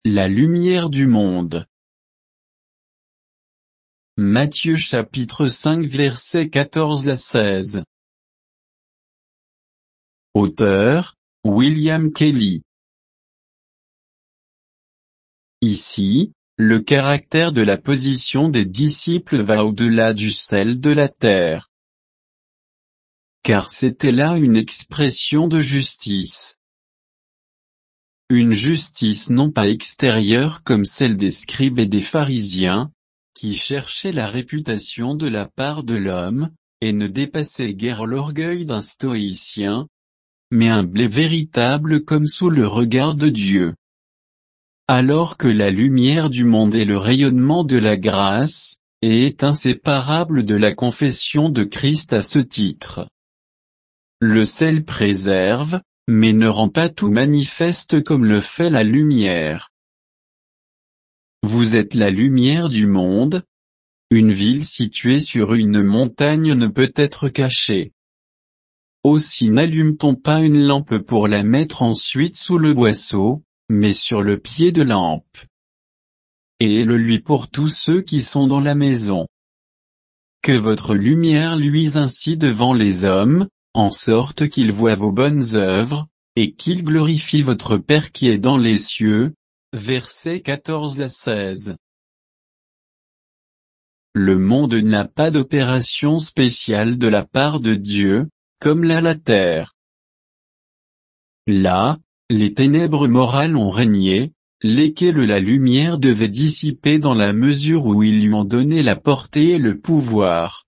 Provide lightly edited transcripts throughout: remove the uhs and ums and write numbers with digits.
la lumière du monde. Matthieu chapitre 5 versets 14 à 16. Auteur, William Kelly. Ici, le caractère de la position des disciples va au-delà du sel de la terre. Car c'était là une expression de justice. Une justice non pas extérieure comme celle des scribes et des pharisiens, qui cherchaient la réputation de la part de l'homme, et ne dépassaient guère l'orgueil d'un stoïcien, mais humble et véritable comme sous le regard de Dieu. Alors que la lumière du monde est le rayonnement de la grâce, et est inséparable de la confession de Christ à ce titre. Le sel préserve, mais ne rend pas tout manifeste comme le fait la lumière. Vous êtes la lumière du monde. Une ville située sur une montagne ne peut être cachée. Aussi n'allume-t-on pas une lampe pour la mettre ensuite sous le boisseau, mais sur le pied de lampe. Et le lui pour tous ceux qui sont dans la maison. Que votre lumière luise ainsi devant les hommes, en sorte qu'ils voient vos bonnes œuvres, et qu'ils glorifient votre Père qui est dans les cieux. Versets 14 à 16. Le monde n'a pas d'opération spéciale de la part de Dieu, comme l'a la terre. Là, les ténèbres morales ont régné, lesquelles la lumière devait dissiper dans la mesure où ils lui ont donné la portée et le pouvoir.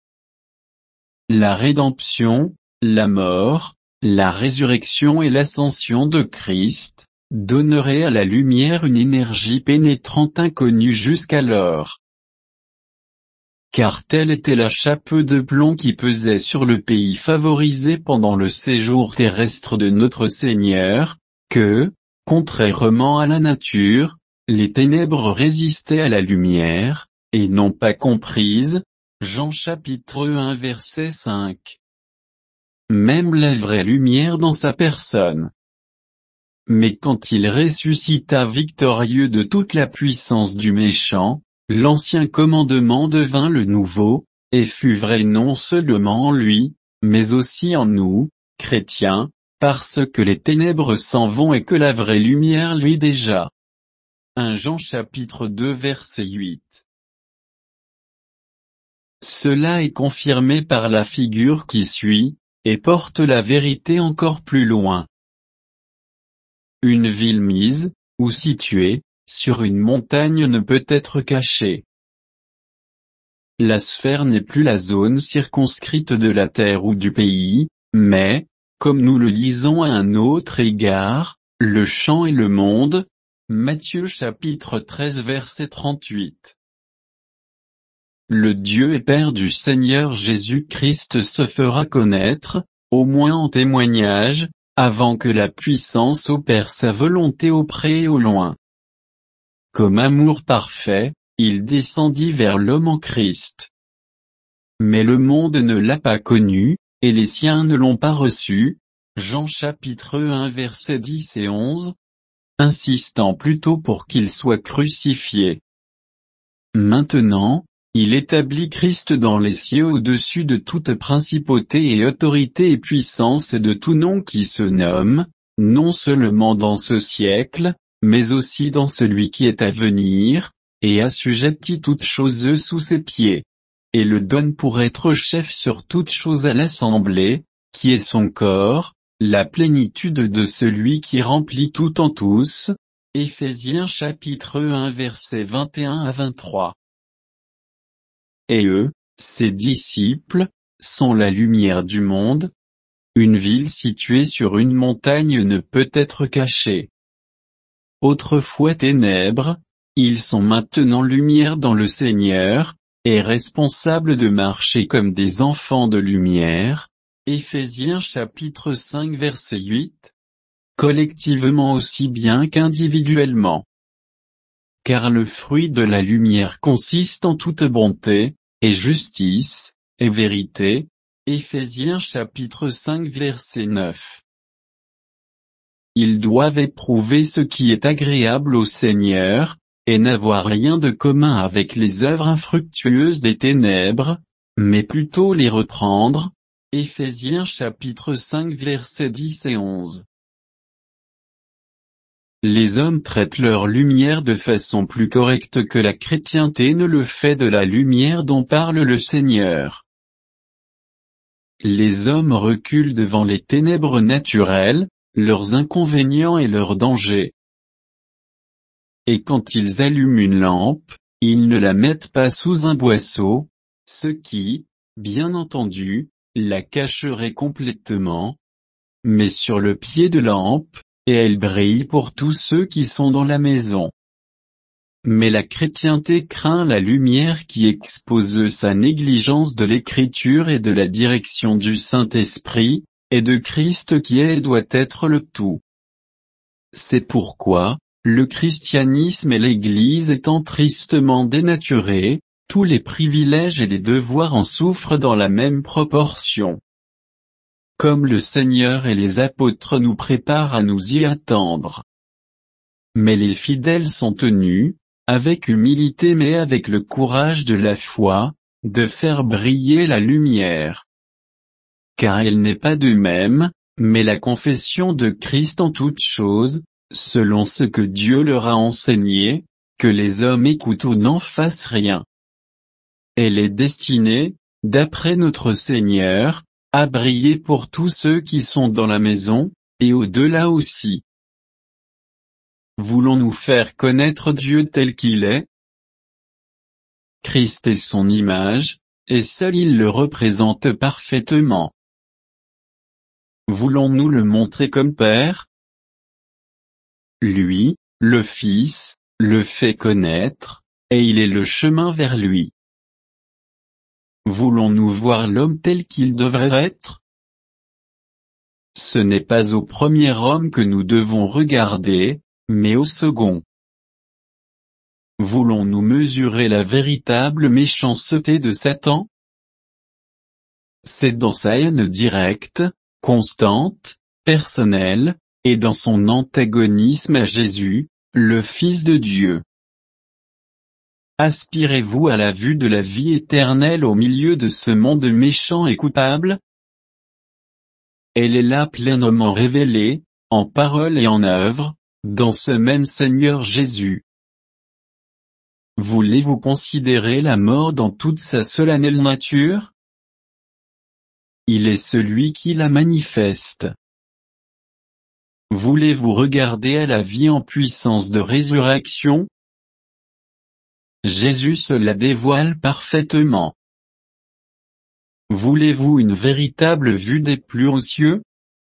La rédemption, la mort, la résurrection et l'ascension de Christ, donneraient à la lumière une énergie pénétrante inconnue jusqu'alors. Car telle était la chape de plomb qui pesait sur le pays favorisé pendant le séjour terrestre de notre Seigneur, que, contrairement à la nature, les ténèbres résistaient à la lumière, et n'ont pas comprise. Jean chapitre 1 verset 5. Même la vraie lumière dans sa personne. Mais quand il ressuscita victorieux de toute la puissance du méchant, l'ancien commandement devint le nouveau, et fut vrai non seulement en lui, mais aussi en nous, chrétiens, parce que les ténèbres s'en vont et que la vraie lumière luit déjà. 1 Jean chapitre 2 verset 8. Cela est confirmé par la figure qui suit, et porte la vérité encore plus loin. Une ville mise, ou située, sur une montagne ne peut être cachée. La sphère n'est plus la zone circonscrite de la terre ou du pays, mais, comme nous le lisons à un autre égard, le champ et le monde. Matthieu chapitre 13 verset 38. Le Dieu et Père du Seigneur Jésus-Christ se fera connaître, au moins en témoignage, avant que la puissance opère sa volonté au près et au loin. Comme amour parfait, il descendit vers l'homme en Christ. Mais le monde ne l'a pas connu, et les siens ne l'ont pas reçu. Jean chapitre 1 versets 10 et 11. Insistant plutôt pour qu'il soit crucifié. Maintenant, il établit Christ dans les cieux au-dessus de toute principauté et autorité et puissance et de tout nom qui se nomme, non seulement dans ce siècle, mais aussi dans celui qui est à venir, et assujettit toutes choses sous ses pieds. Et le donne pour être chef sur toutes choses à l'assemblée, qui est son corps, la plénitude de celui qui remplit tout en tous. Éphésiens chapitre 1 versets 21 à 23. Et eux, ses disciples, sont la lumière du monde. Une ville située sur une montagne ne peut être cachée. Autrefois ténèbres, ils sont maintenant lumière dans le Seigneur, et responsables de marcher comme des enfants de lumière. Éphésiens chapitre 5 verset 8. Collectivement aussi bien qu'individuellement. Car le fruit de la lumière consiste en toute bonté, et justice, et vérité. Éphésiens chapitre 5 verset 9. ils doivent éprouver ce qui est agréable au Seigneur, et n'avoir rien de commun avec les œuvres infructueuses des ténèbres, mais plutôt les reprendre. Éphésiens chapitre 5 versets 10 et 11. Les hommes traitent leur lumière de façon plus correcte que la chrétienté ne le fait de la lumière dont parle le Seigneur. Les hommes reculent devant les ténèbres naturelles, leurs inconvénients et leurs dangers. Et quand ils allument une lampe, ils ne la mettent pas sous un boisseau, ce qui, bien entendu, la cacherait complètement, mais sur le pied de lampe, et elle brille pour tous ceux qui sont dans la maison. Mais la chrétienté craint la lumière qui expose sa négligence de l'écriture et de la direction du Saint-Esprit, et de Christ qui est et doit être le tout. C'est pourquoi, le christianisme et l'Église étant tristement dénaturés, tous les privilèges et les devoirs en souffrent dans la même proportion. Comme le Seigneur et les apôtres nous préparent à nous y attendre. Mais les fidèles sont tenus, avec humilité mais avec le courage de la foi, de faire briller la lumière. Car elle n'est pas d'eux-mêmes, mais la confession de Christ en toutes choses, selon ce que Dieu leur a enseigné, que les hommes écoutent ou n'en fassent rien. Elle est destinée, d'après notre Seigneur, à briller pour tous ceux qui sont dans la maison, et au-delà aussi. Voulons-nous faire connaître Dieu tel qu'il est? Christ est son image, et seul il le représente parfaitement. Voulons-nous le montrer comme Père? Lui, le Fils, le fait connaître, et il est le chemin vers lui. Voulons-nous voir l'homme tel qu'il devrait être? Ce n'est pas au premier homme que nous devons regarder, mais au second. Voulons-nous mesurer la véritable méchanceté de Satan? C'est dans sa haine directe, constante, personnelle, et dans son antagonisme à Jésus, le Fils de Dieu. Aspirez-vous à la vue de la vie éternelle au milieu de ce monde méchant et coupable? Elle est là pleinement révélée, en parole et en œuvre, dans ce même Seigneur Jésus. Voulez-vous considérer la mort dans toute sa solennelle nature? Il est celui qui la manifeste. Voulez-vous regarder à la vie en puissance de résurrection? Jésus se la dévoile parfaitement. Voulez-vous une véritable vue des plus hauts cieux?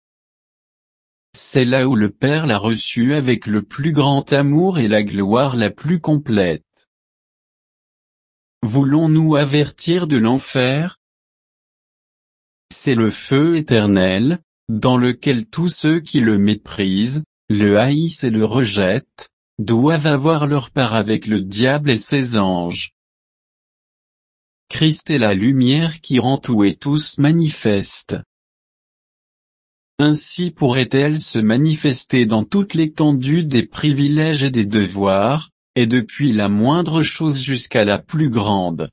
C'est là où le Père l'a reçu avec le plus grand amour et la gloire la plus complète. Voulons-nous avertir de l'enfer? C'est le feu éternel, dans lequel tous ceux qui le méprisent, le haïssent et le rejettent, doivent avoir leur part avec le diable et ses anges. Christ est la lumière qui rend tout et tous manifeste. Ainsi pourrait-elle se manifester dans toute l'étendue des privilèges et des devoirs, et depuis la moindre chose jusqu'à la plus grande.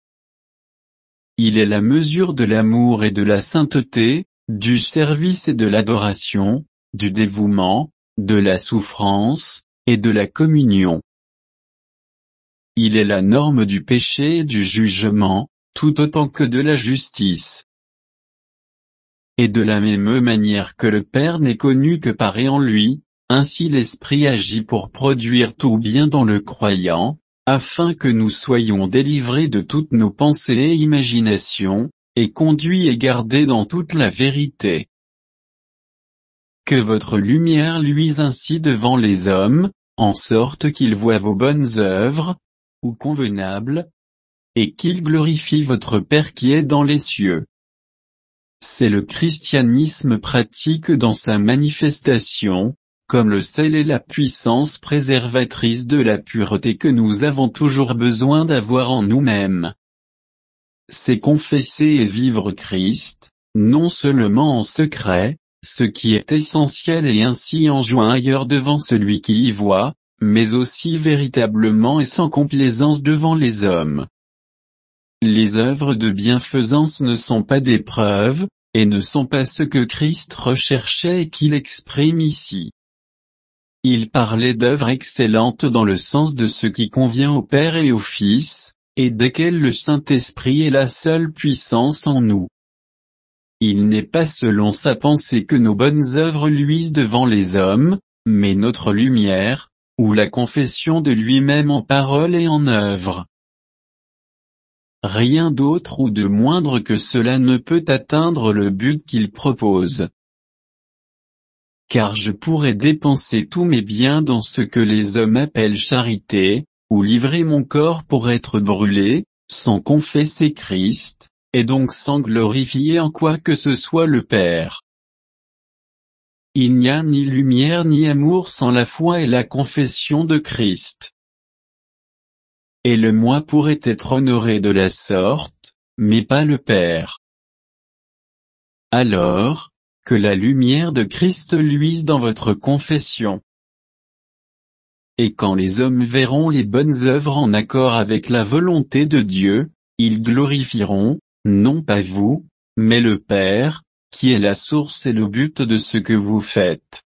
Il est la mesure de l'amour et de la sainteté, du service et de l'adoration, du dévouement, de la souffrance, et de la communion. Il est la norme du péché et du jugement, tout autant que de la justice. Et de la même manière que le Père n'est connu que par et en lui, ainsi l'Esprit agit pour produire tout bien dans le croyant, afin que nous soyons délivrés de toutes nos pensées et imaginations, et conduits et gardés dans toute la vérité. Que votre lumière luise ainsi devant les hommes, en sorte qu'ils voient vos bonnes œuvres, ou convenables, et qu'ils glorifient votre Père qui est dans les cieux. C'est le christianisme pratique dans sa manifestation, comme le sel et la puissance préservatrice de la pureté que nous avons toujours besoin d'avoir en nous-mêmes. C'est confesser et vivre Christ, non seulement en secret, ce qui est essentiel et ainsi enjoint ailleurs devant celui qui y voit, mais aussi véritablement et sans complaisance devant les hommes. Les œuvres de bienfaisance ne sont pas des preuves, et ne sont pas ce que Christ recherchait et qu'il exprime ici. Il parlait d'œuvres excellentes dans le sens de ce qui convient au Père et au Fils, et desquelles le Saint-Esprit est la seule puissance en nous. Il n'est pas selon sa pensée que nos bonnes œuvres luisent devant les hommes, mais notre lumière, ou la confession de lui-même en parole et en œuvre. Rien d'autre ou de moindre que cela ne peut atteindre le but qu'il propose. Car je pourrais dépenser tous mes biens dans ce que les hommes appellent charité, ou livrer mon corps pour être brûlé, sans confesser Christ, et donc sans glorifier en quoi que ce soit le Père. Il n'y a ni lumière ni amour sans la foi et la confession de Christ. Et le moi pourrait être honoré de la sorte, mais pas le Père. Alors, que la lumière de Christ luise dans votre confession. Et quand les hommes verront les bonnes œuvres en accord avec la volonté de Dieu, ils glorifieront, non pas vous, mais le Père, qui est la source et le but de ce que vous faites.